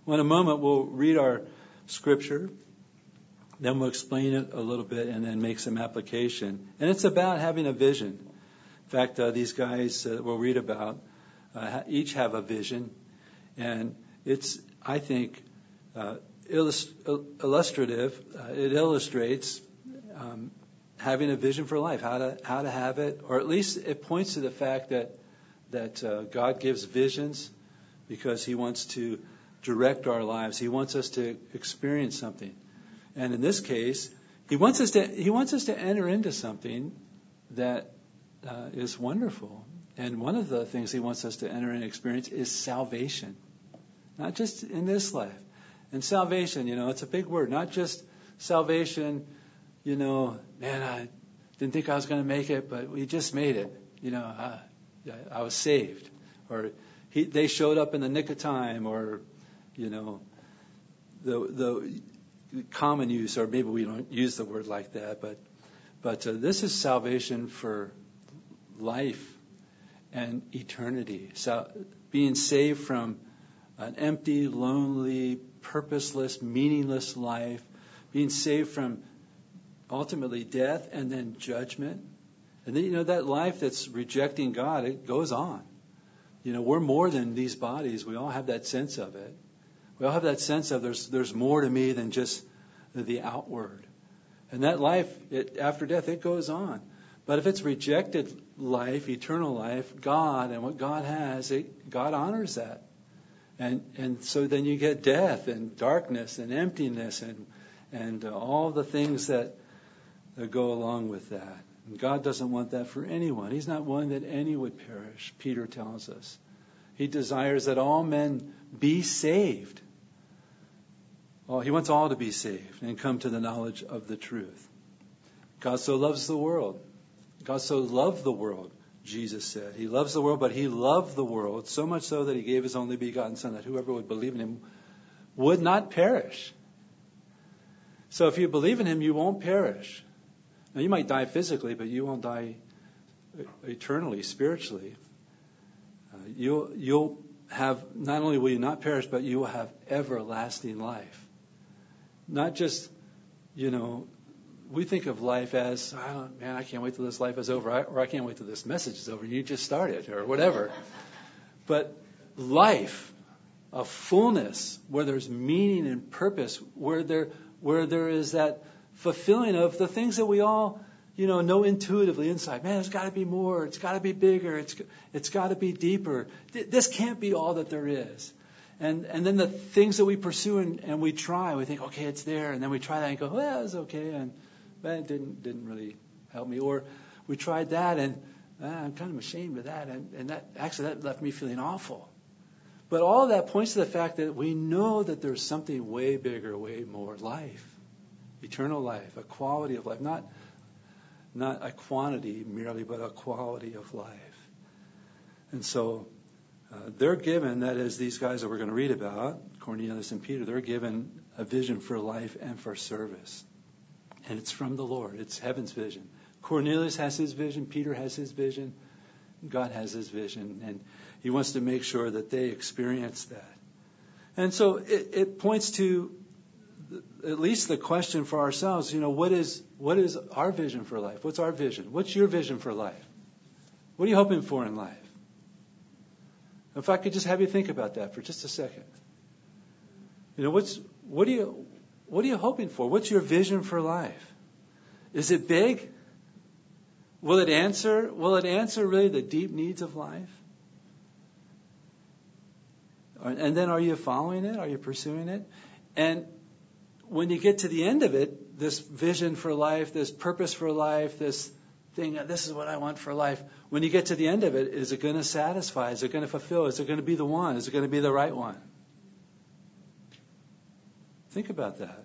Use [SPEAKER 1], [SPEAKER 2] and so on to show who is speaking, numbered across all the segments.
[SPEAKER 1] Well, in a moment, we'll read our scripture, then we'll explain it a little bit, and then make some application. And it's about having a vision. In fact, these guys we'll read about each have a vision, and it's, I think, illustrative. It illustrates having a vision for life, how to have it, or at least it points to the fact that God gives visions because He wants to direct our lives. He wants us to experience something, and in this case, He wants us to enter into something that is wonderful. And one of the things He wants us to enter and experience is salvation, not just in this life. And salvation, it's a big word. Not just salvation, man, I didn't think I was going to make it, but we just made it. I was saved. Or they showed up in the nick of time, or, the common use, or maybe we don't use the word like that, but this is salvation for life and eternity. So being saved from an empty, lonely, purposeless, meaningless life, being saved from ultimately death and then judgment. And then, that life that's rejecting God, it goes on. We're more than these bodies. We all have that sense of it. We all have that sense of there's more to me than just the outward. And that life, after death, it goes on. But if it's rejected life, eternal life, God and what God has, God honors that. And so then you get death and darkness and emptiness and all the things that go along with that. And God doesn't want that for anyone. He's not willing that any would perish, Peter tells us. He desires that all men be saved. Well, He wants all to be saved and come to the knowledge of the truth. God so loves the world. God so loved the world, Jesus said. He loves the world, but He loved the world so much so that He gave His only begotten Son, that whoever would believe in Him would not perish. So if you believe in Him, you won't perish. Now, you might die physically, but you won't die eternally, spiritually. You'll have, not only will you not perish, but you will have everlasting life. Not just, we think of life as, I can't wait till this life is over, or I can't wait till this message is over. You just started, or whatever. But life, a fullness, where there's meaning and purpose, where there is that fulfilling of the things that we all, know intuitively inside. Man, there's got to be more. It's got to be bigger. It's got to be deeper. This can't be all that there is. And then the things that we pursue and we try, we think, okay, it's there. And then we try that and go, well, it's okay. But it didn't really help me. Or we tried that and I'm kind of ashamed of that. And that left me feeling awful. But all of that points to the fact that we know that there's something way bigger, way more, life, eternal life, a quality of life, not a quantity merely, but a quality of life. And so they're given, that is, these guys that we're going to read about, Cornelius and Peter, they're given a vision for life and for service. And it's from the Lord. It's heaven's vision. Cornelius has his vision. Peter has his vision. God has His vision. And He wants to make sure that they experience that. And so it points to at least the question for ourselves, what is our vision for life? What's our vision? What's your vision for life? What are you hoping for in life? If I could just have you think about that for just a second. What are you hoping for? What's your vision for life? Is it big? Will it answer really the deep needs of life? And then are you following it? Are you pursuing it? And when you get to the end of it, this vision for life, this purpose for life, this thing, this is what I want for life. When you get to the end of it, is it going to satisfy? Is it going to fulfill? Is it going to be the one? Is it going to be the right one? Think about that.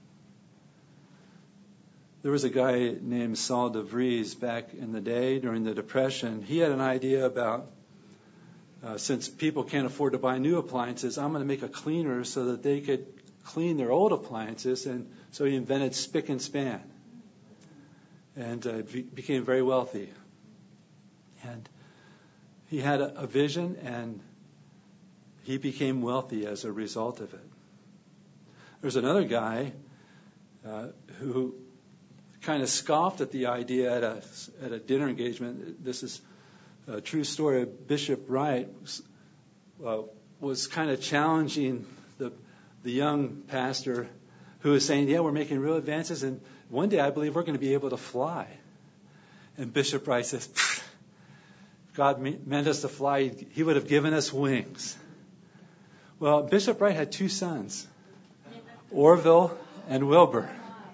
[SPEAKER 1] There was a guy named Saul DeVries back in the day during the Depression. He had an idea about, since people can't afford to buy new appliances, I'm going to make a cleaner so that they could clean their old appliances. And so he invented Spick and Span and became very wealthy. And he had a vision, and he became wealthy as a result of it. There's another guy who kind of scoffed at the idea at a dinner engagement. This is a true story. Bishop Wright was kind of challenging the young pastor who was saying, yeah, we're making real advances, and one day I believe we're going to be able to fly. And Bishop Wright says, if God meant us to fly, he would have given us wings. Well, Bishop Wright had 2 sons, Orville and Wilbur.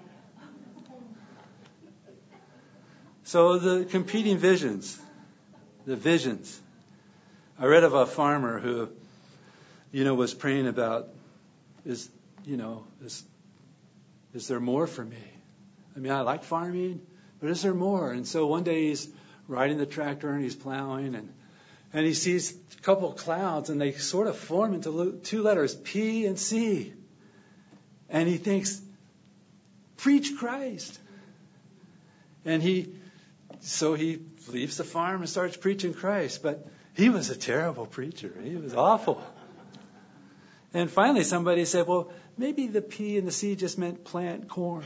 [SPEAKER 1] So the competing visions, the visions. I read of a farmer who, was praying about, is there more for me? I mean, I like farming, but is there more? And so one day he's riding the tractor and he's plowing and he sees a couple of clouds and they sort of form into 2 letters, P and C. And he thinks, preach Christ. And so he leaves the farm and starts preaching Christ. But he was a terrible preacher. He was awful. And finally somebody said, well, maybe the P and the C just meant plant corn.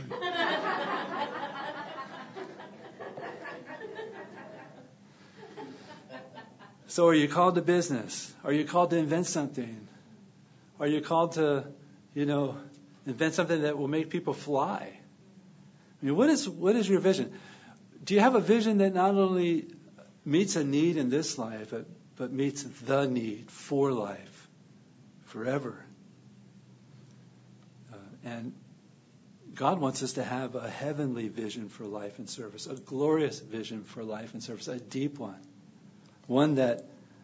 [SPEAKER 1] So are you called to business? Are you called to invent something? Are you called to, invent something that will make people fly? I mean, what is your vision? Do you have a vision that not only meets a need in this life, but meets the need for life, forever? And God wants us to have a heavenly vision for life and service, a glorious vision for life and service, a deep one. One that,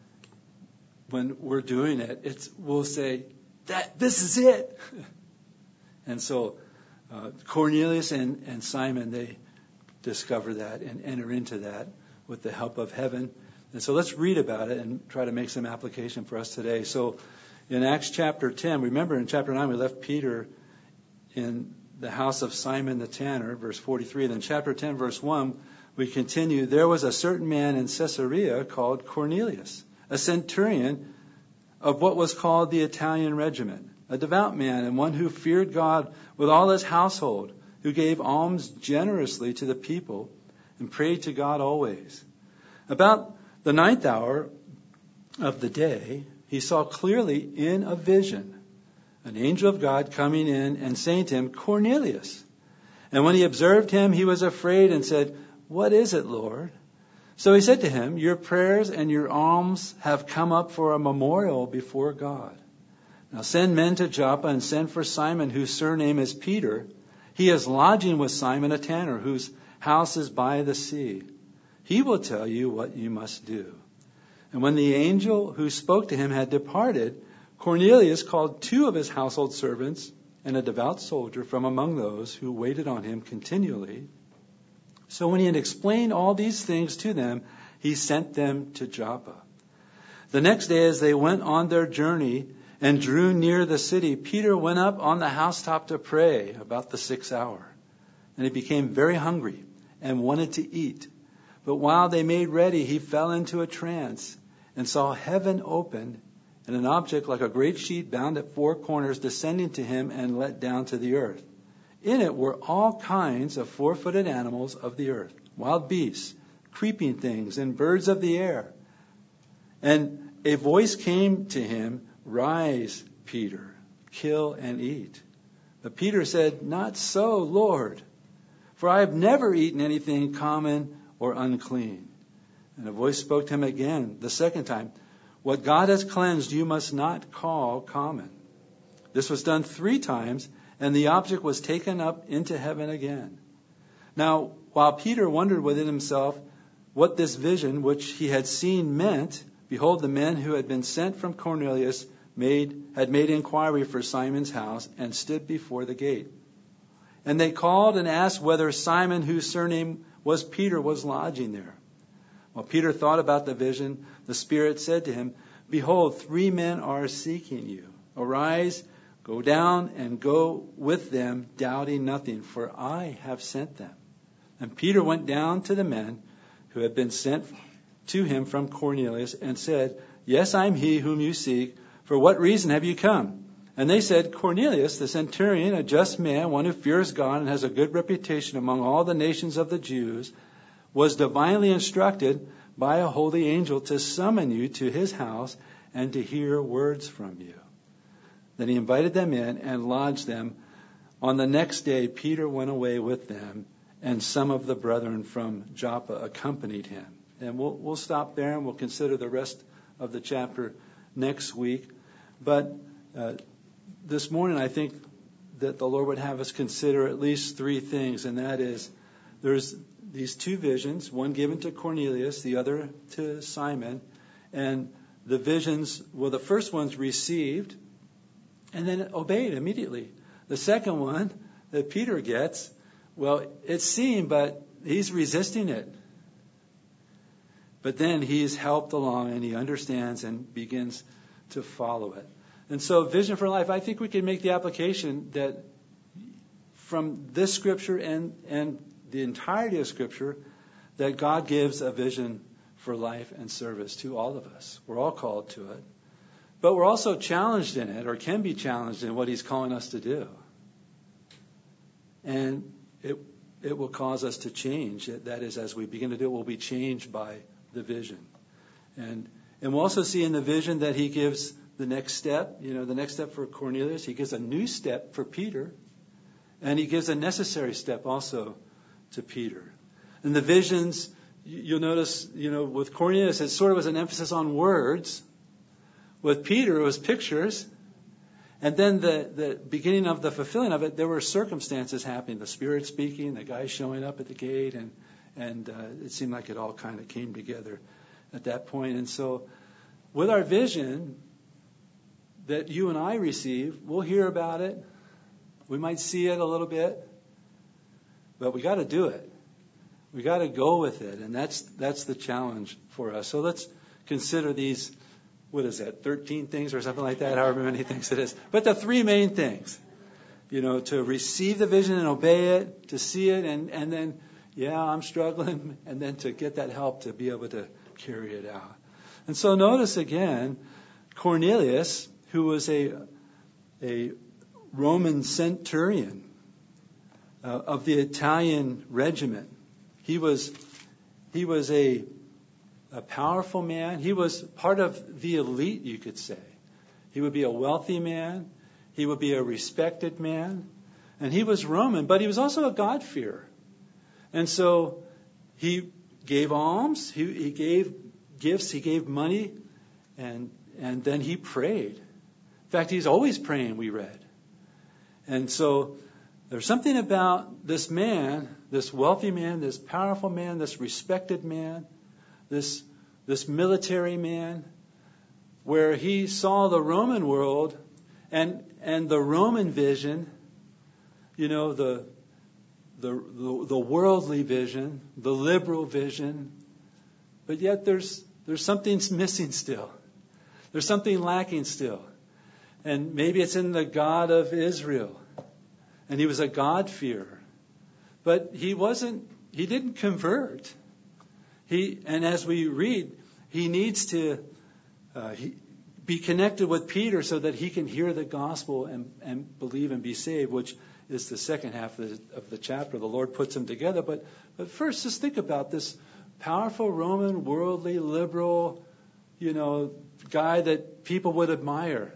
[SPEAKER 1] when we're doing it, we'll say, this is it. And so Cornelius and Simon, they discover that and enter into that with the help of heaven. And so let's read about it and try to make some application for us today. So in Acts chapter 10, remember in chapter 9 we left Peter in the house of Simon the tanner, verse 43. Then chapter 10, verse 1, we continue. There was a certain man in Caesarea called Cornelius, a centurion of what was called the Italian regiment, a devout man and one who feared God with all his household, who gave alms generously to the people and prayed to God always. About the 9th hour of the day, he saw clearly in a vision an angel of God coming in and saying to him, Cornelius. And when he observed him, he was afraid and said, what is it, Lord? So he said to him, your prayers and your alms have come up for a memorial before God. Now send men to Joppa and send for Simon, whose surname is Peter. He is lodging with Simon a tanner, whose house is by the sea. He will tell you what you must do. And when the angel who spoke to him had departed, Cornelius called 2 of his household servants and a devout soldier from among those who waited on him continually. So when he had explained all these things to them, he sent them to Joppa. The next day, as they went on their journey and drew near the city, Peter went up on the housetop to pray about the 6th hour. And he became very hungry and wanted to eat. But while they made ready, he fell into a trance and saw heaven opened and an object like a great sheet bound at 4 corners descending to him and let down to the earth. In it were all kinds of 4-footed animals of the earth, wild beasts, creeping things, and birds of the air. And a voice came to him, rise, Peter, kill and eat. But Peter said, not so, Lord, for I have never eaten anything common or unclean. And a voice spoke to him again, the 2nd time, what God has cleansed you must not call common. This was done 3 times, and the object was taken up into heaven again. Now, while Peter wondered within himself what this vision which he had seen meant, behold, the men who had been sent from Cornelius had made inquiry for Simon's house and stood before the gate. And they called and asked whether Simon, whose surname was Peter, was lodging there. While Peter thought about the vision, the Spirit said to him, behold, 3 men are seeking you. Arise, go down and go with them, doubting nothing, for I have sent them. And Peter went down to the men who had been sent to him from Cornelius and said, yes, I am he whom you seek, For what reason have you come? And they said, Cornelius, the centurion, a just man, one who fears God and has a good reputation among all the nations of the Jews, was divinely instructed by a holy angel to summon you to his house and to hear words from you. Then he invited them in and lodged them. On the next day, Peter went away with them, and some of the brethren from Joppa accompanied him. And we'll stop there, and we'll consider the rest of the chapter next week. But this morning, I think that the Lord would have us consider at least three things, and that is, there's these two visions, one given to Cornelius, the other to Simon. And the visions, well, the first one's received and then obeyed immediately. The second one that Peter gets, well, it's seen, but he's resisting it. But then he's helped along and he understands and begins to follow it. And so Vision for Life, I think we can make the application that from this scripture and the entirety of Scripture, that God gives a vision for life and service to all of us. We're all called to it. But we're also challenged in it, or can be challenged in what He's calling us to do. And it will cause us to change. That is, as we begin to do it, we'll be changed by the vision. And we'll also see in the vision that He gives the next step. You know, the next step for Cornelius, He gives a new step for Peter. And He gives a necessary step also to Peter. And the visions, you'll notice, with Cornelius, it sort of was an emphasis on words. With Peter, it was pictures. And then the beginning of the fulfilling of it, there were circumstances happening. The Spirit speaking, the guy showing up at the gate, and it seemed like it all kind of came together at that point. And so with our vision that you and I receive, we'll hear about it. We might see it a little bit. But we got to do it. We got to go with it, and that's the challenge for us. So let's consider these. What is that? 13 things or something like that? However many things it is. But the three main things, to receive the vision and obey it, to see it, and then, I'm struggling, and then to get that help to be able to carry it out. And so notice again, Cornelius, who was a Roman centurion of the Italian regiment. He was a powerful man. He was part of the elite, you could say. He would be a wealthy man. He would be a respected man. And he was Roman, but he was also a God-fearer. And so he gave alms, he gave gifts, he gave money, and then he prayed. In fact, he's always praying, we read. And so there's something about this man, this wealthy man, this powerful man, this respected man, this military man, where he saw the Roman world and the Roman vision, the worldly vision, the liberal vision, but yet there's something missing still. There's something lacking still. And maybe it's in the God of Israel. And he was a God-fearer. But he didn't convert. And as we read, he needs to be connected with Peter so that he can hear the gospel and believe and be saved, which is the second half of the chapter. The Lord puts them together. But first, just think about this powerful Roman, worldly, liberal, guy that people would admire.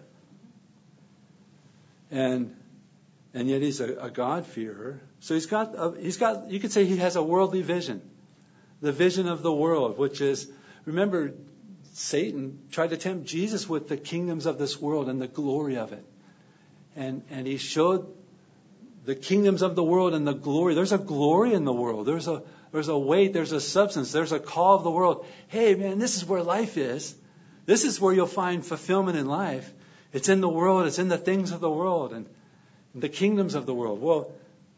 [SPEAKER 1] And yet he's a God-fearer. So he's got, you could say he has a worldly vision. The vision of the world, which is, remember, Satan tried to tempt Jesus with the kingdoms of this world and the glory of it. And he showed the kingdoms of the world and the glory. There's a glory in the world. There's a weight, there's a substance, there's a call of the world. Hey, man, this is where life is. This is where you'll find fulfillment in life. It's in the world. It's in the things of the world and the kingdoms of the world. Well,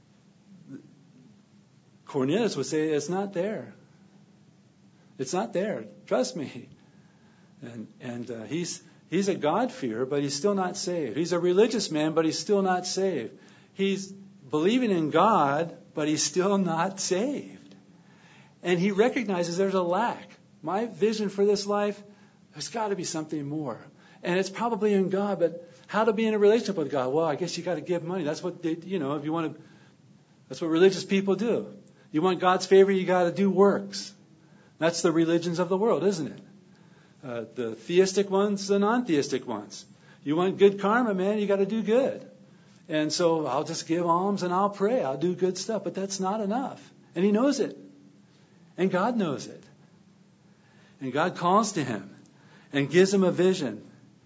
[SPEAKER 1] Cornelius would say it's not there. It's not there. Trust me. And he's a God-fearer, but he's still not saved. He's a religious man, but he's still not saved. He's believing in God, but he's still not saved. And he recognizes there's a lack. My vision for this life, there's got to be something more. And it's probably in God, but how to be in a relationship with God? Well, I guess you got to give money. That's what if you want to, that's what religious people do. You want God's favor, you got to do works. That's the religions of the world, isn't it? The theistic ones, the non-theistic ones. You want good karma, man, you got to do good. And so I'll just give alms and I'll pray. I'll do good stuff. But that's not enough. And he knows it. And God knows it. And God calls to him and gives him a vision.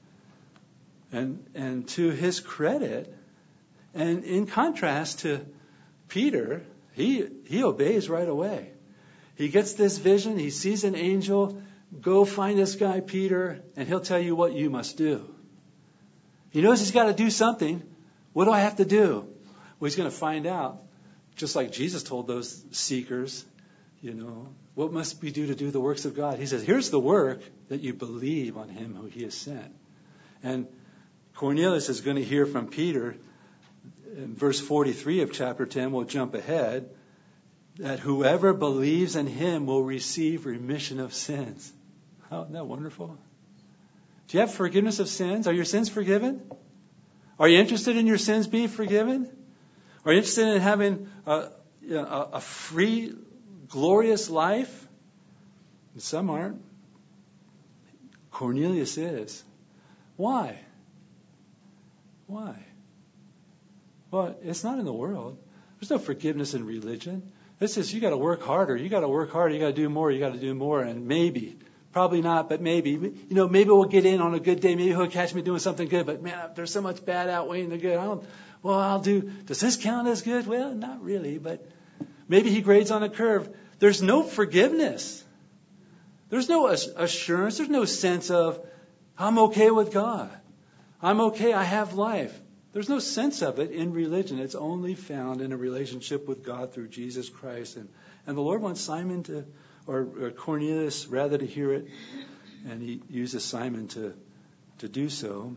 [SPEAKER 1] And to his credit, and in contrast to Peter, he obeys right away. He gets this vision. He sees an angel. Go find this guy, Peter, and he'll tell you what you must do. He knows he's got to do something. What do I have to do? Well, he's going to find out, just like Jesus told those seekers, what must we do to do the works of God? He says, here's the work, that you believe on him who he has sent. And Cornelius is going to hear from Peter in verse 43 of chapter 10. We'll jump ahead. That whoever believes in him will receive remission of sins. Oh, isn't that wonderful? Do you have forgiveness of sins? Are your sins forgiven? Are you interested in your sins being forgiven? Are you interested in having a free, glorious life? And some aren't. Cornelius is. Why? Why? Well, it's not in the world. There's no forgiveness in religion. This is, you got to work harder. You got to work harder. You got to do more. You got to do more. And maybe, probably not, but maybe, maybe we'll get in on a good day. Maybe he'll catch me doing something good. But man, there's so much bad outweighing the good. I'll do. Does this count as good? Well, not really, but maybe he grades on a curve. There's no forgiveness. There's no assurance. There's no sense of, I'm okay with God. I'm okay. I have life. There's no sense of it in religion. It's only found in a relationship with God through Jesus Christ. And the Lord wants Simon or Cornelius rather to hear it. And he uses Simon to do so.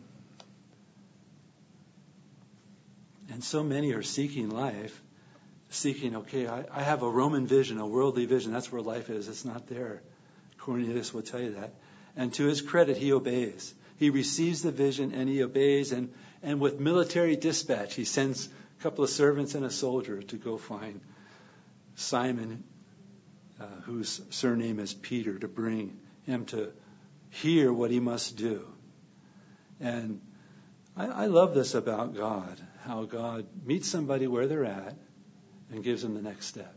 [SPEAKER 1] And so many are seeking life, I have a Roman vision, a worldly vision. That's where life is. It's not there. Cornelius will tell you that. And to his credit, he obeys. He receives the vision and he obeys. And with military dispatch, he sends a couple of servants and a soldier to go find Simon, whose surname is Peter, to bring him to hear what he must do. And I love this about God, how God meets somebody where they're at and gives them the next step.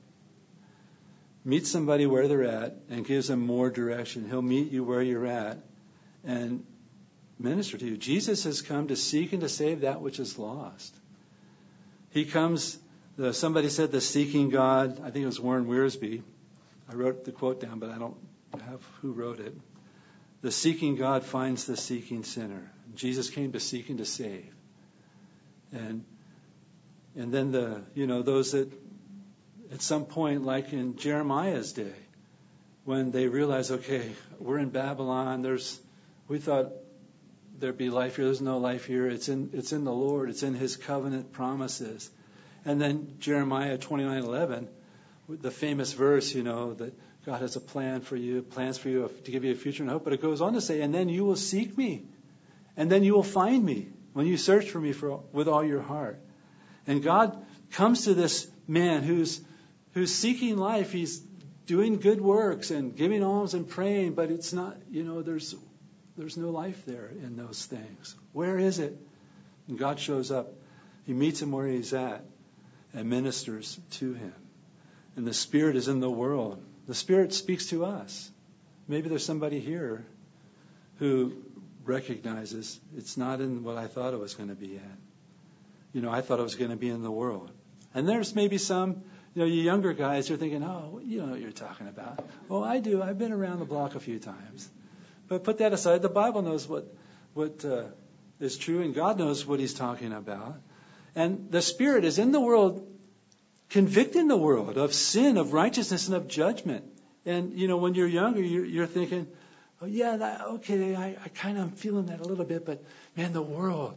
[SPEAKER 1] Meet somebody where they're at and gives them more direction. He'll meet you where you're at and minister to you. Jesus has come to seek and to save that which is lost. He comes, somebody said the seeking God, I think it was Warren Wiersbe. I wrote the quote down, but I don't have who wrote it. The seeking God finds the seeking sinner. Jesus came to seek and to save. And then those that at some point, like in Jeremiah's day, when they realize, okay, we're in Babylon, we thought there'd be life here. There's no life here. It's in the Lord. It's in his covenant promises. And then Jeremiah 29:11, the famous verse, that God has a plan for you, plans for you to give you a future and hope. But it goes on to say, and then you will seek me. And then you will find me when you search for me with all your heart. And God comes to this man who's seeking life. He's doing good works and giving alms and praying, but it's not, there's no life there in those things. Where is it? And God shows up. He meets him where he's at and ministers to him. And the Spirit is in the world. The Spirit speaks to us. Maybe there's somebody here who recognizes it's not in what I thought it was going to be in. I thought it was going to be in the world. And there's maybe some, you younger guys, you're thinking, oh, you know what you're talking about. Well, I do. I've been around the block a few times. But put that aside. The Bible knows what is true, and God knows what he's talking about. And the Spirit is in the world, convicting the world of sin, of righteousness, and of judgment. And, when you're younger, you're thinking, oh, yeah, okay, I kind of am feeling that a little bit. But, man, the world.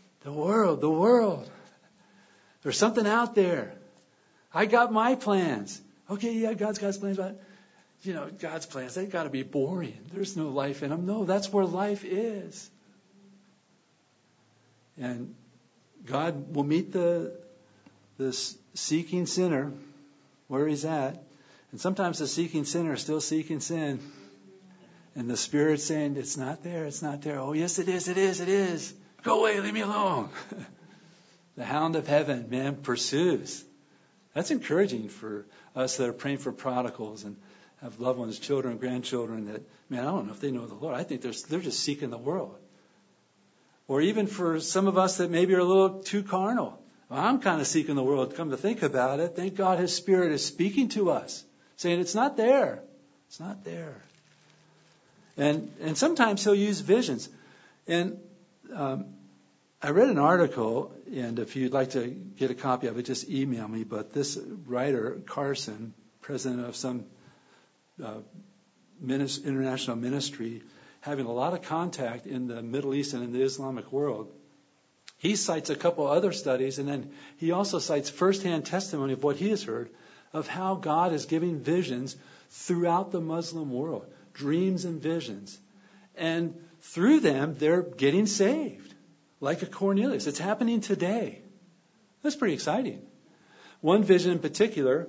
[SPEAKER 1] There's something out there. I got my plans. Okay, yeah, God's got his plans, but, God's plans, they've got to be boring. There's no life in them. No, that's where life is. And God will meet this seeking sinner where he's at. And sometimes the seeking sinner is still seeking sin. And the Spirit's saying, it's not there, it's not there. Oh, yes, it is, it is, it is. Go away, leave me alone. The hound of heaven, man, pursues. That's encouraging for us that are praying for prodigals and have loved ones, children, grandchildren that, man, I don't know if they know the Lord. I think they're just seeking the world. Or even for some of us that maybe are a little too carnal. Well, I'm kind of seeking the world. Come to think about it, thank God His Spirit is speaking to us, saying it's not there. It's not there. And sometimes He'll use visions. And I read an article, and if you'd like to get a copy of it, just email me. But this writer, Carson, president of some international ministry, having a lot of contact in the Middle East and in the Islamic world, he cites a couple other studies, and then he also cites firsthand testimony of what he has heard of how God is giving visions throughout the Muslim world, dreams and visions. And through them, they're getting saved, like a Cornelius. It's happening today. That's pretty exciting. One vision in particular,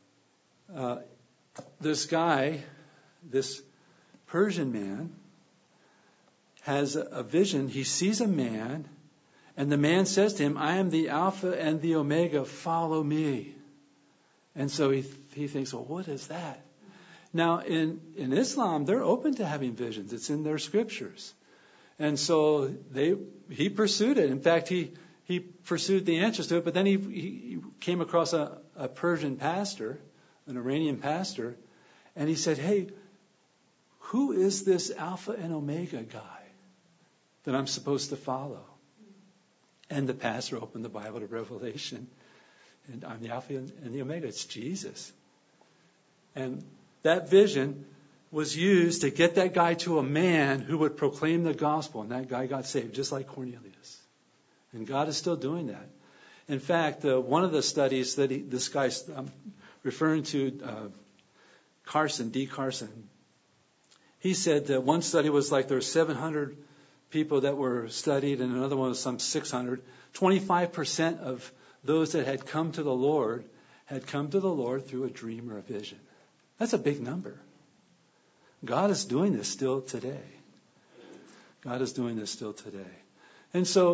[SPEAKER 1] this guy, this Persian man, has a vision. He sees a man, and the man says to him, I am the Alpha and the Omega, follow me. And so he thinks, well, what is that? Now, in Islam, they're open to having visions. It's in their scriptures. And so he pursued it. In fact, he pursued the answers to it, but then he came across a Persian pastor, an Iranian pastor, and he said, hey, who is this Alpha and Omega guy that I'm supposed to follow? And the pastor opened the Bible to Revelation. And I'm the Alpha and the Omega. It's Jesus. And that vision was used to get that guy to a man who would proclaim the gospel. And that guy got saved, just like Cornelius. And God is still doing that. In fact, one of the studies that this guy's referring to, Carson, D. Carson, he said that one study was like there were 700 people that were studied, and another one was some 600. 25% of those that had come to the Lord through a dream or a vision. That's a big number. God is doing this still today. God is doing this still today. And so,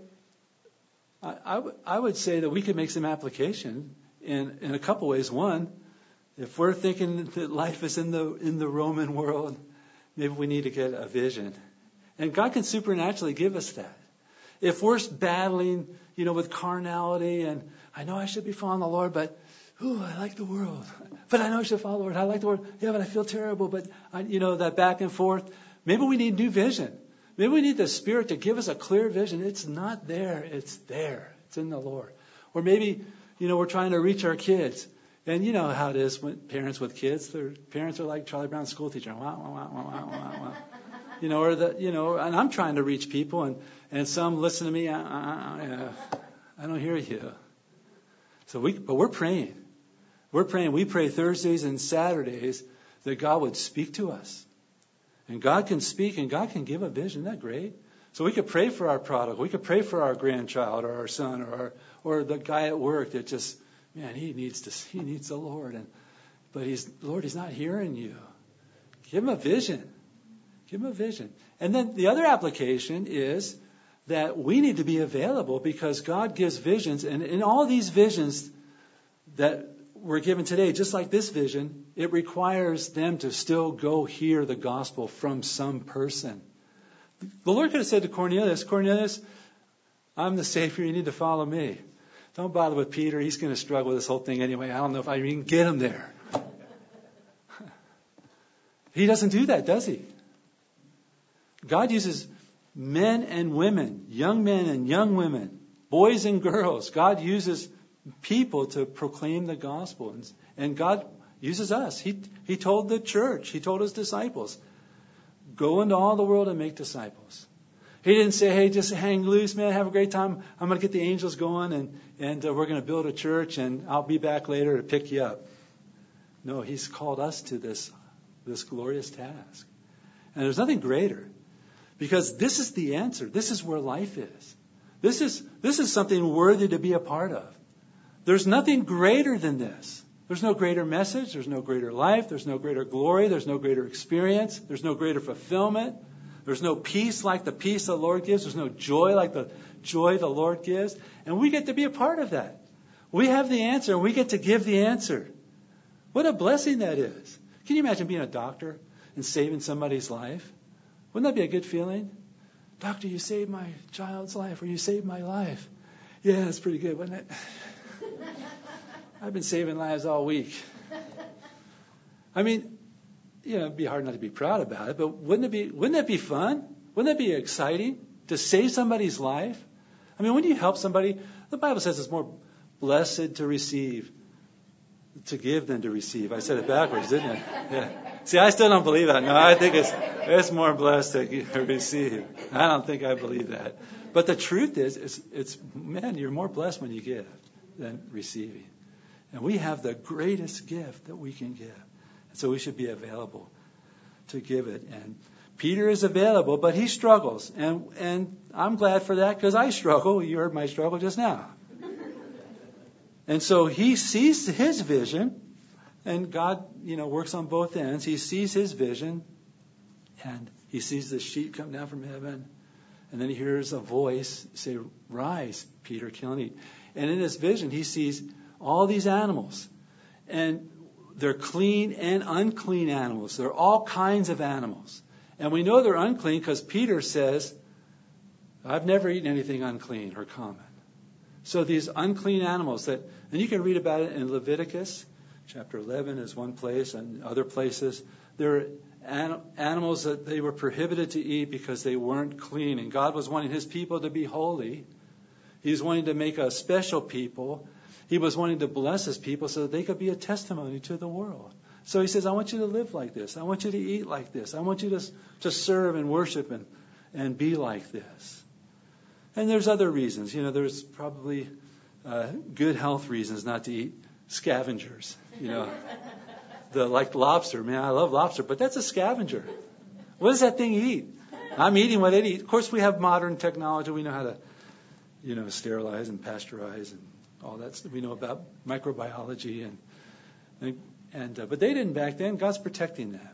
[SPEAKER 1] I would say that we could make some application in a couple ways. One, if we're thinking that life is in the Roman world, maybe we need to get a vision. And God can supernaturally give us that. If we're battling, with carnality, and I know I should be following the Lord, but I like the world. But I know I should follow the Lord. I like the Lord. Yeah, but I feel terrible. But, that back and forth. Maybe we need new vision. Maybe we need the Spirit to give us a clear vision. It's not there. It's there. It's in the Lord. Or maybe, we're trying to reach our kids. And you know how it is when parents with kids. Their parents are like Charlie Brown's school teacher. Wah, wah, wah, wah, wah, wah. And I'm trying to reach people, and some listen to me. I don't hear you. But we're praying. We're praying. We pray Thursdays and Saturdays that God would speak to us. And God can speak, and God can give a vision. Isn't that great? So we could pray for our prodigal. We could pray for our grandchild or our son or the guy at work that just, man, he needs the Lord. But he's not hearing you. Give him a vision. Give him a vision. And then the other application is that we need to be available because God gives visions. And in all these visions that we're given today, just like this vision, it requires them to still go hear the gospel from some person. The Lord could have said to Cornelius, I'm the Savior. You need to follow me. Don't bother with Peter. He's going to struggle with this whole thing anyway. I don't know if I can get him there. He doesn't do that, does he? God uses men and women, young men and young women, boys and girls. God uses people to proclaim the gospel. And God uses us. He told the church, He told His disciples, go into all the world and make disciples. He didn't say, hey, just hang loose, man, have a great time. I'm going to get the angels going and we're going to build a church and I'll be back later to pick you up. No, He's called us to this glorious task. And there's nothing greater. Because this is the answer. This is where life is. This is something worthy to be a part of. There's nothing greater than this. There's no greater message. There's no greater life. There's no greater glory. There's no greater experience. There's no greater fulfillment. There's no peace like the peace the Lord gives. There's no joy like the joy the Lord gives. And we get to be a part of that. We have the answer, and we get to give the answer. What a blessing that is. Can you imagine being a doctor and saving somebody's life? Wouldn't that be a good feeling? Doctor, you saved my child's life, or you saved my life. Yeah, it's pretty good, wasn't it? I've been saving lives all week. I mean, it'd be hard not to be proud about it, but wouldn't that be fun? Wouldn't that be exciting to save somebody's life? I mean, when you help somebody, the Bible says it's more blessed to receive, to give than to receive. I said it backwards, didn't I? Yeah. See, I still don't believe that. No, I think it's more blessed to receive. I don't think I believe that. But the truth is, man, you're more blessed when you give than receiving. And we have the greatest gift that we can give. So we should be available to give it. And Peter is available, but he struggles. And I'm glad for that, because I struggle. You heard my struggle just now. And so he sees his vision, and God, works on both ends. He sees his vision, and he sees the sheep come down from heaven. And then he hears a voice say, "Rise, Peter, kill and eat." And in his vision, he sees all these animals. And they're clean and unclean animals. They're all kinds of animals. And we know they're unclean because Peter says, "I've never eaten anything unclean or common." So these unclean animals and you can read about it in Leviticus, chapter 11 is one place, and other places. There are animals that they were prohibited to eat because they weren't clean. And God was wanting his people to be holy. He was wanting to make a special people. He was wanting to bless his people so that they could be a testimony to the world. So he says, I want you to live like this. I want you to eat like this. I want you to serve and worship and be like this. And there's other reasons. There's probably good health reasons not to eat scavengers. Like lobster. Man, I love lobster, but that's a scavenger. What does that thing eat? I'm eating what it eats. Of course, we have modern technology. We know how to, sterilize and pasteurize and all that stuff. We know about microbiology but they didn't back then. God's protecting them.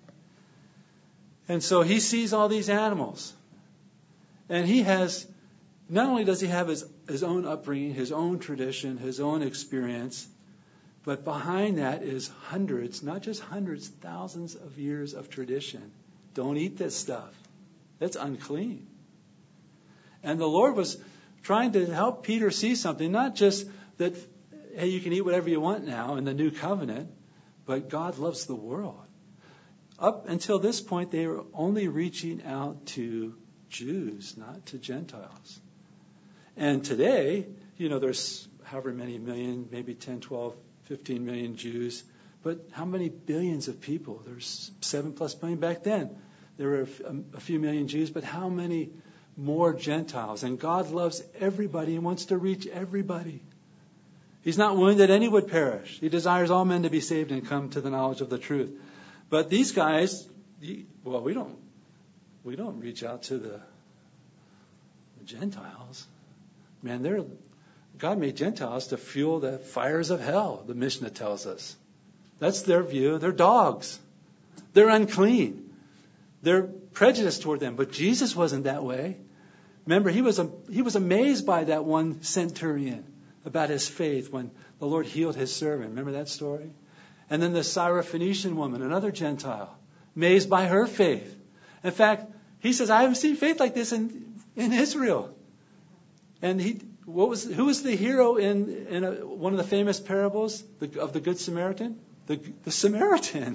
[SPEAKER 1] And so he sees all these animals. And not only does he have his own upbringing, his own tradition, his own experience, but behind that is hundreds, not just hundreds, thousands of years of tradition. Don't eat this stuff. That's unclean. And the Lord was trying to help Peter see something, not just that, hey, you can eat whatever you want now in the new covenant, but God loves the world. Up until this point, they were only reaching out to Jews, not to Gentiles. And today, there's however many million, maybe 10, 12, 15 million Jews. But how many billions of people? There's 7+ billion back then. There were a few million Jews, but how many more Gentiles? And God loves everybody and wants to reach everybody. He's not willing that any would perish. He desires all men to be saved and come to the knowledge of the truth. But these guys, we don't reach out to the Gentiles. Man, God made Gentiles to fuel the fires of hell, the Mishnah tells us. That's their view. They're dogs. They're unclean. They're prejudiced toward them. But Jesus wasn't that way. Remember, he was amazed by that one centurion about his faith when the Lord healed his servant. Remember that story? And then the Syrophoenician woman, another Gentile, amazed by her faith. In fact, he says, I haven't seen faith like this in Israel. And who was the hero in one of the famous parables of the Good Samaritan? The Samaritan.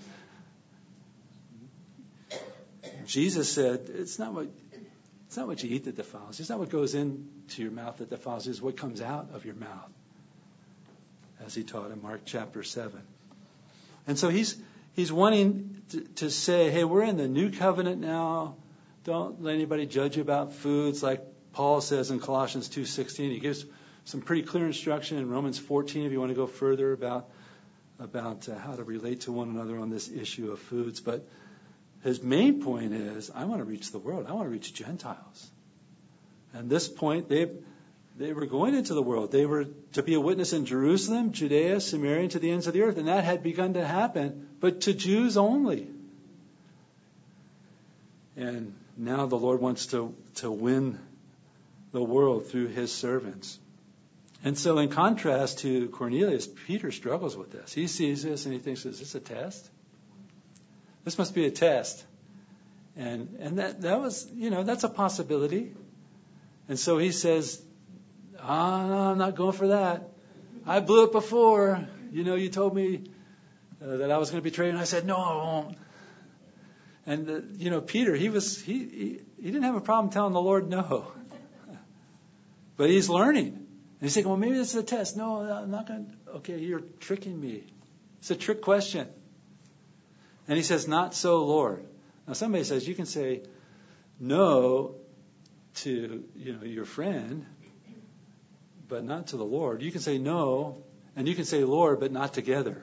[SPEAKER 1] Jesus said, it's not what you eat that defiles. It's not what goes into your mouth that defiles. It's what comes out of your mouth, as he taught in Mark chapter 7. And so he's wanting to say, hey, we're in the new covenant now. Don't let anybody judge you about foods, like Paul says in Colossians 2:16. He gives some pretty clear instruction in Romans 14 if you want to go further about how to relate to one another on this issue of foods. But his main point is, I want to reach the world. I want to reach Gentiles. At this point, they were going into the world. They were to be a witness in Jerusalem, Judea, Samaria, and to the ends of the earth. And that had begun to happen, but to Jews only. And now the Lord wants to win the world through his servants. And so in contrast to Cornelius, Peter struggles with this. He sees this and he thinks, is this a test? This must be a test. And that was, that's a possibility. And so he says, no, I'm not going for that. I blew it before. You told me that I was going to betray you. And I said, no, I won't. And, Peter, he didn't have a problem telling the Lord no. But he's learning. And he's saying, well, maybe this is a test. No, I'm not going to. Okay, you're tricking me. It's a trick question. And he says, not so, Lord. Now, somebody says you can say no to, your friend, but not to the Lord. You can say no, and you can say Lord, but not together.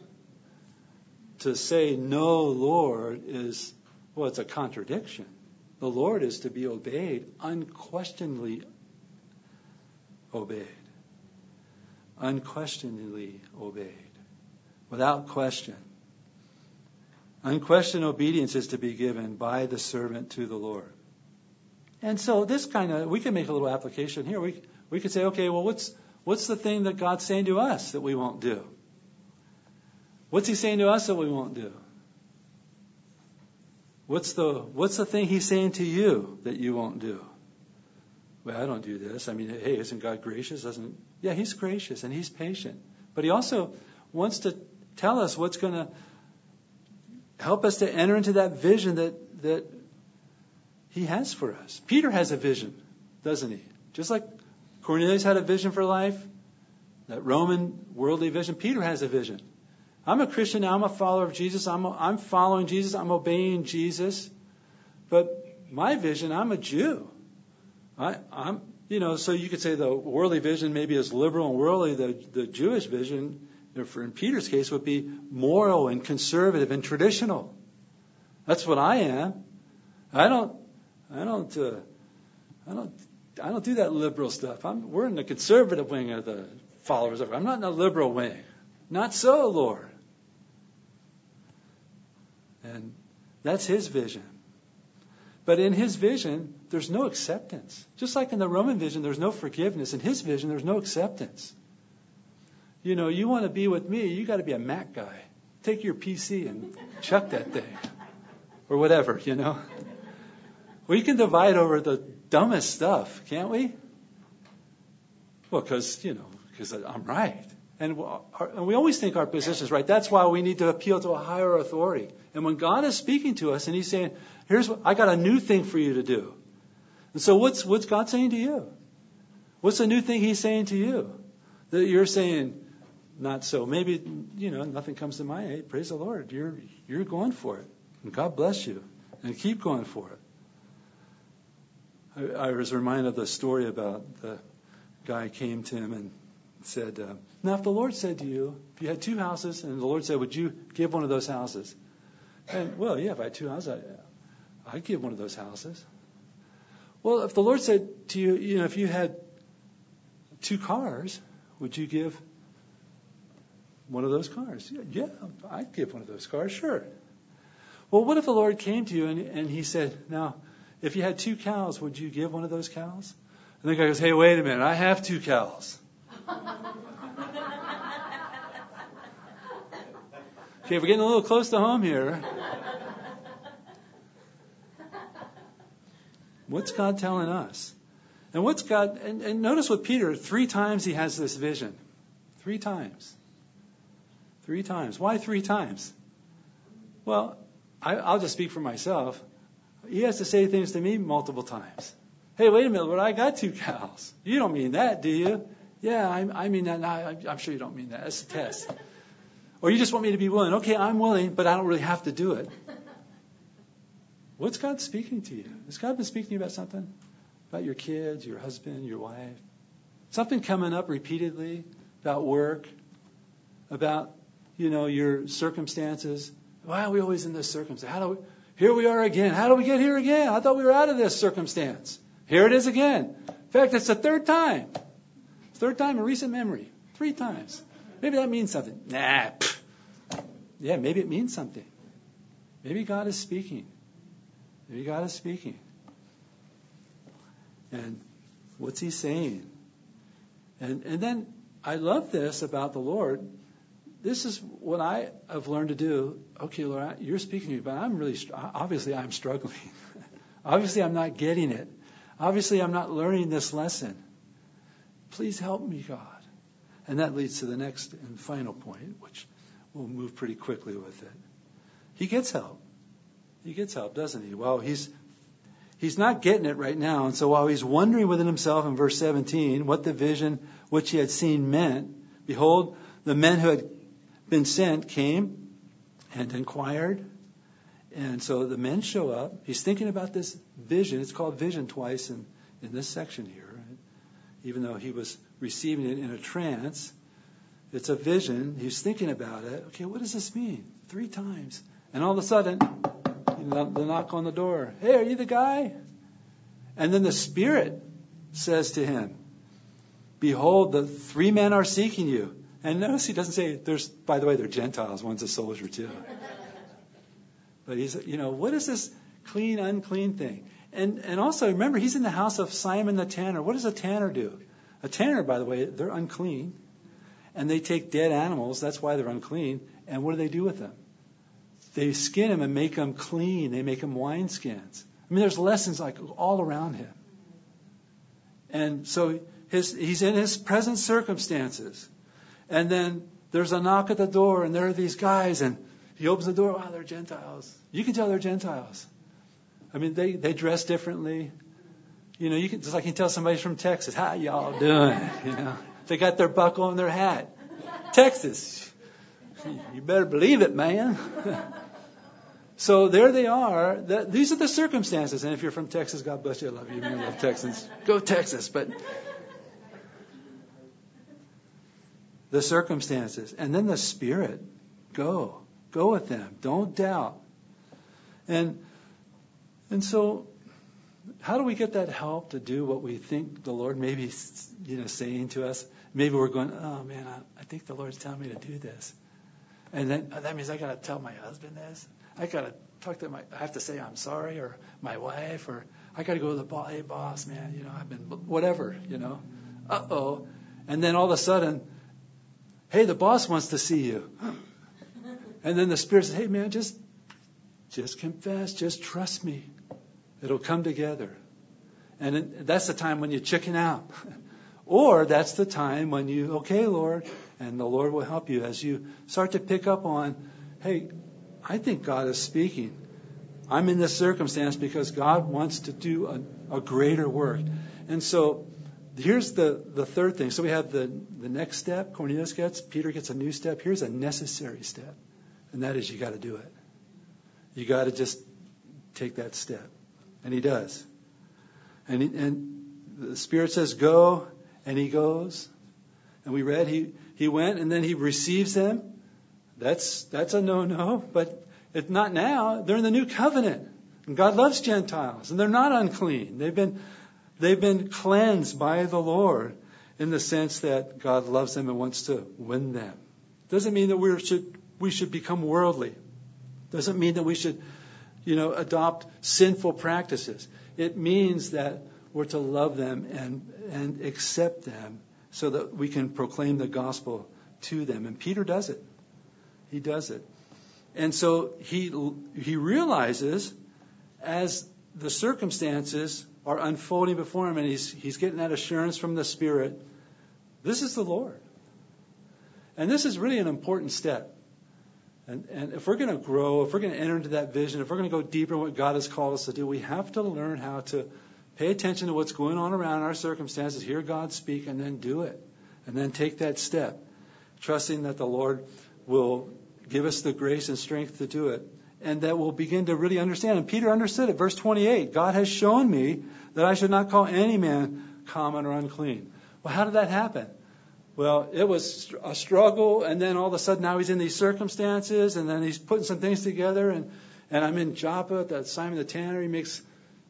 [SPEAKER 1] To say no, Lord, it's a contradiction. The Lord is to be obeyed, unquestionably obeyed. Unquestionably obeyed. Without question. Unquestioned obedience is to be given by the servant to the Lord. And so we can make a little application here. We could say, okay, well, what's the thing that God's saying to us that we won't do? What's he saying to us that we won't do? What's the thing he's saying to you that you won't do? Well, I don't do this. Hey, isn't God gracious? Yeah, he's gracious and he's patient. But he also wants to tell us what's going to help us to enter into that vision that he has for us. Peter has a vision, doesn't he? Just like Cornelius had a vision for life, that Roman worldly vision, Peter has a vision. I'm a Christian now. I'm a follower of Jesus. I'm following Jesus. I'm obeying Jesus. But my vision, I'm a Jew. So you could say the worldly vision maybe is liberal and worldly. The Jewish vision, in Peter's case, would be moral and conservative and traditional. That's what I am. I don't do that liberal stuff. We're in the conservative wing of the followers of God. I'm not in the liberal wing. Not so, Lord. And that's his vision. But in his vision, there's no acceptance. Just like in the Roman vision, there's no forgiveness. In his vision, there's no acceptance. You want to be with me, you got to be a Mac guy. Take your PC and chuck that thing. Or whatever, We can divide over the dumbest stuff, can't we? Well, because I'm right. And we always think our position is right. That's why we need to appeal to a higher authority. And when God is speaking to us and he's saying, I got a new thing for you to do. And so what's God saying to you? What's the new thing he's saying to you? That you're saying, not so. Maybe, nothing comes to mind. Hey, praise the Lord. You're going for it. And God bless you. And keep going for it. I was reminded of the story about the guy came to him and said, now if the Lord said to you, if you had 2 houses, and the Lord said, would you give one of those houses? And, well, yeah, if I had 2 houses, I'd give one of those houses. Well, if the Lord said to you, if you had 2 cars, would you give one of those cars? Yeah, I'd give one of those cars, sure. Well, what if the Lord came to you and he said, now, if you had 2 cows, would you give one of those cows? And the guy goes, hey, wait a minute, I have 2 cows. Okay, we're getting a little close to home here. What's God telling us? And what's God, and notice with Peter, 3 times he has this vision. 3 times. 3 times. Why 3 times? Well, I'll just speak for myself. He has to say things to me multiple times. Hey, wait a minute, Lord, I got 2 cows. You don't mean that, do you? Yeah, I mean that. No, I'm sure you don't mean that. That's a test. Or you just want me to be willing. Okay, I'm willing, but I don't really have to do it. What's God speaking to you? Has God been speaking to you about something? About your kids, your husband, your wife? Something coming up repeatedly about work, about, your circumstances. Why are we always in this circumstance? Here we are again. How do we get here again? I thought we were out of this circumstance. Here it is again. In fact, it's the third time. Third time in recent memory. 3 times. Maybe that means something. Nah. Yeah, maybe it means something. Maybe God is speaking. Maybe God is speaking. And what's he saying? And then I love this about the Lord. This is what I have learned to do. Okay, Lord, you're speaking to me, but obviously I'm struggling. Obviously I'm not getting it. Obviously I'm not learning this lesson. Please help me, God. And that leads to the next and final point, which we'll move pretty quickly with it. He gets help. He gets help, doesn't he? Well, he's not getting it right now. And so while he's wondering within himself in verse 17 what the vision which he had seen meant, behold, the men who had been sent came and inquired. And so the men show up. He's thinking about this vision. It's called vision twice in this section here. Even though he was receiving it in a trance, it's a vision. He's thinking about it. Okay, what does this mean? 3 times. And all of a sudden, the knock on the door. Hey, are you the guy? And then the Spirit says to him, behold, the 3 men are seeking you. And notice he doesn't say, by the way, they're Gentiles. One's a soldier too. But he's, what is this clean, unclean thing? And also, remember, he's in the house of Simon the tanner. What does a tanner do? A tanner, by the way, they're unclean. And they take dead animals. That's why they're unclean. And what do they do with them? They skin them and make them clean. They make them wineskins. I mean, there's lessons like all around him. And so he's in his present circumstances. And then there's a knock at the door, and there are these guys, and he opens the door. Wow, they're Gentiles. You can tell they're Gentiles. I mean, they dress differently. You can just like you can tell somebody's from Texas. How y'all doing? They got their buckle on their hat. Texas. You better believe it, man. So there they are. These are the circumstances. And if you're from Texas, God bless you. I love you. I love Texans. Go Texas. But the circumstances. And then the Spirit. Go with them. Don't doubt. And so, how do we get that help to do what we think the Lord may be, saying to us? Maybe we're going, oh man, I think the Lord's telling me to do this. And then that means I got to tell my husband this. I got to talk to I have to say I'm sorry, or my wife, or I got to go to the boss. Hey boss, man, I've been, whatever, Uh-oh. And then all of a sudden, hey, the boss wants to see you. And then the Spirit says, hey man, just confess, just trust me. It'll come together. And that's the time when you chicken out. Or that's the time when you, okay, Lord, and the Lord will help you as you start to pick up on, hey, I think God is speaking. I'm in this circumstance because God wants to do a greater work. And so here's the third thing. So we have the next step Cornelius gets. Peter gets a new step. Here's a necessary step. And that is you got to do it. You got to just take that step. And he does. And the Spirit says, go, and he goes. And we read he went, and then he receives them. That's a no-no, but it's not now. They're in the new covenant. And God loves Gentiles, and they're not unclean. They've been cleansed by the Lord in the sense that God loves them and wants to win them. Doesn't mean that we should become worldly. Doesn't mean that we should adopt sinful practices. It means that we're to love them and accept them so that we can proclaim the gospel to them. And Peter does it. He does it. And so he realizes as the circumstances are unfolding before him and he's getting that assurance from the Spirit, this is the Lord. And this is really an important step. And if we're going to grow, if we're going to enter into that vision, if we're going to go deeper in what God has called us to do, we have to learn how to pay attention to what's going on around our circumstances, hear God speak, and then do it. And then take that step, trusting that the Lord will give us the grace and strength to do it. And that we'll begin to really understand. And Peter understood it. Verse 28, God has shown me that I should not call any man common or unclean. Well, how did that happen? Well, it was a struggle, and then all of a sudden now he's in these circumstances, and then he's putting some things together, and I'm in Joppa at that Simon the Tanner. He makes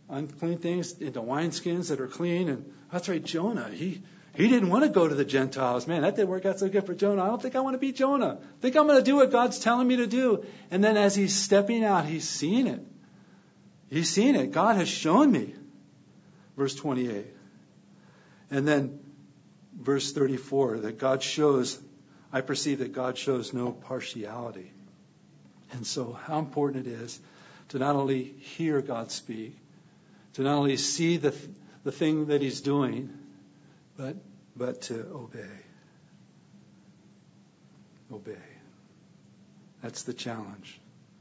[SPEAKER 1] unclean things into wineskins that are clean. And that's right, Jonah. He didn't want to go to the Gentiles. Man, that didn't work out so good for Jonah. I don't think I want to be Jonah. I think I'm going to do what God's telling me to do. And then as he's stepping out, he's seeing it. He's seen it. God has shown me. Verse 28. And then verse 34, I perceive that God shows no partiality. And so how important it is to not only hear God speak, to not only see the thing that he's doing, but to obey. Obey. That's the challenge.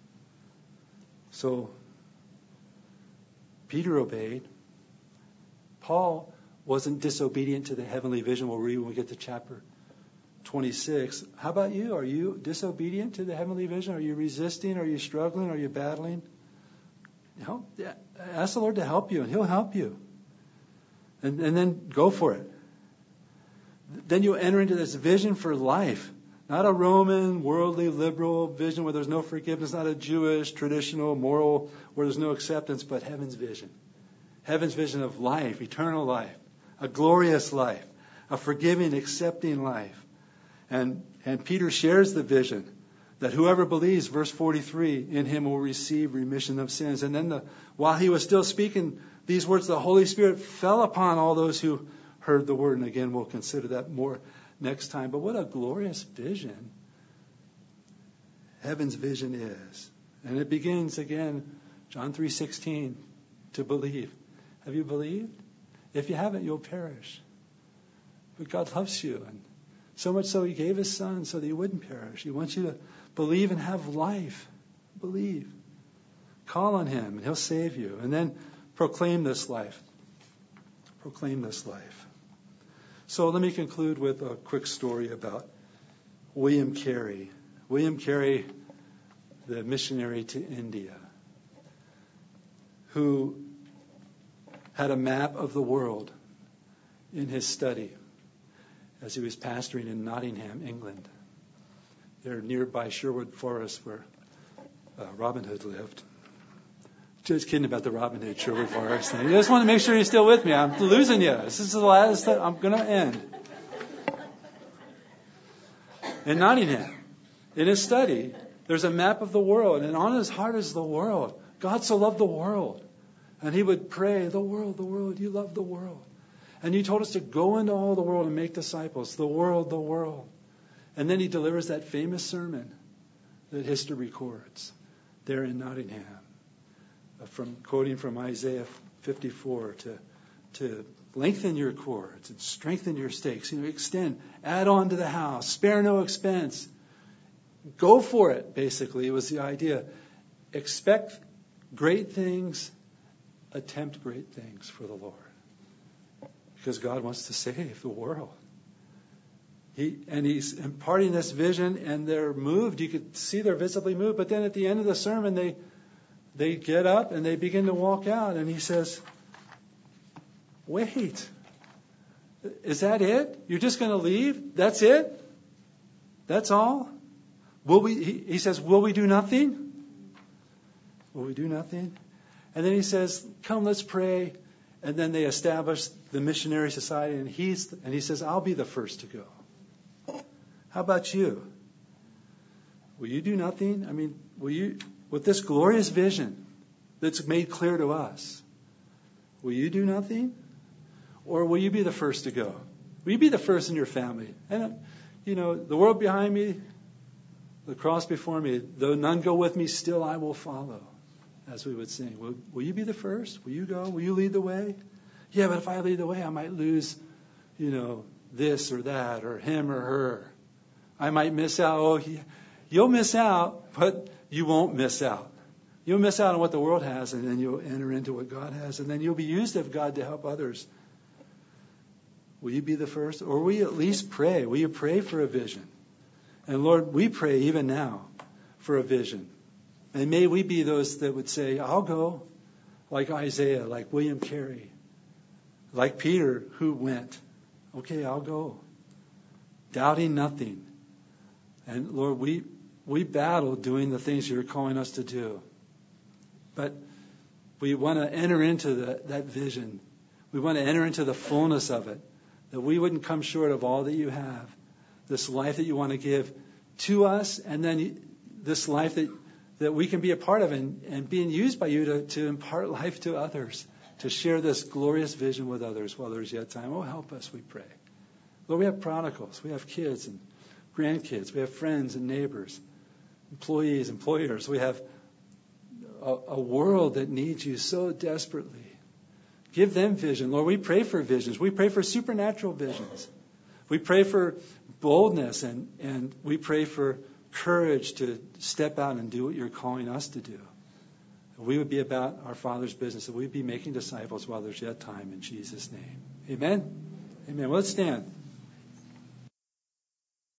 [SPEAKER 1] So Peter obeyed. Paul wasn't disobedient to the heavenly vision. We'll read when we get to chapter 26. How about you? Are you disobedient to the heavenly vision? Are you resisting? Are you struggling? Are you battling? Ask the Lord to help you, and he'll help you. And then go for it. Then you enter into this vision for life. Not a Roman, worldly, liberal vision where there's no forgiveness, not a Jewish, traditional, moral, where there's no acceptance, but heaven's vision. Heaven's vision of life, eternal life, a glorious life, a forgiving, accepting life. And Peter shares the vision that whoever believes, verse 43, in him will receive remission of sins. And then while he was still speaking these words, the Holy Spirit fell upon all those who heard the word. And again, we'll consider that more next time. But what a glorious vision heaven's vision is. And it begins again, John 3:16, to believe. Have you believed? If you haven't, you'll perish. But God loves you. And so much so he gave his son so that you wouldn't perish. He wants you to believe and have life. Believe. Call on him and he'll save you. And then proclaim this life. Proclaim this life. So let me conclude with a quick story about William Carey. William Carey, the missionary to India, who had a map of the world in his study as he was pastoring in Nottingham, England. They're nearby Sherwood Forest where Robin Hood lived. Just kidding about the Robin Hood Sherwood Forest thing. I just want to make sure you're still with me. I'm losing you. This is the last that I'm going to end. In Nottingham, in his study, there's a map of the world, and on his heart is the world. God so loved the world. And he would pray, the world, you love the world. And you told us to go into all the world and make disciples. The world, the world. And then he delivers that famous sermon that history records there in Nottingham, quoting from Isaiah 54 to lengthen your cords and strengthen your stakes. Extend, add on to the house, spare no expense. Go for it, basically. It was the idea. Expect great things, attempt great things for the Lord. Because God wants to save the world. He's imparting this vision, and they're moved. You could see they're visibly moved. But then at the end of the sermon, they get up and they begin to walk out. And he says, wait, is that it? You're just going to leave? That's it? That's all? He says, will we do nothing? Will we do nothing? And then he says, come, let's pray. And then they establish the missionary society, and he says, I'll be the first to go. How about you? Will you do nothing? I mean, will you, with this glorious vision that's made clear to us, will you do nothing? Or will you be the first to go? Will you be the first in your family? And, the world behind me, the cross before me, though none go with me, still I will follow. As we would sing. Will you be the first? Will you go? Will you lead the way? Yeah, but if I lead the way, I might lose, this or that, or him or her. I might miss out. You'll miss out, but you won't miss out. You'll miss out on what the world has, and then you'll enter into what God has, and then you'll be used of God to help others. Will you be the first? Or will you at least pray? Will you pray for a vision? And Lord, we pray even now for a vision. And may we be those that would say, I'll go, like Isaiah, like William Carey, like Peter, who went. Okay, I'll go. Doubting nothing. And Lord, we battle doing the things you're calling us to do. But We want to enter into that vision. We want to enter into the fullness of it, that we wouldn't come short of all that you have, this life that you want to give to us, and then this life that we can be a part of and being used by you to impart life to others, to share this glorious vision with others while there's yet time. Oh, help us, we pray. Lord, we have prodigals. We have kids and grandkids. We have friends and neighbors, employees, employers. We have a world that needs you so desperately. Give them vision. Lord, we pray for visions. We pray for supernatural visions. We pray for boldness and we pray for courage to step out and do what you're calling us to do. That we would be about our Father's business, that we'd be making disciples while there's yet time, in Jesus' name. Amen? Amen. Well, let's stand.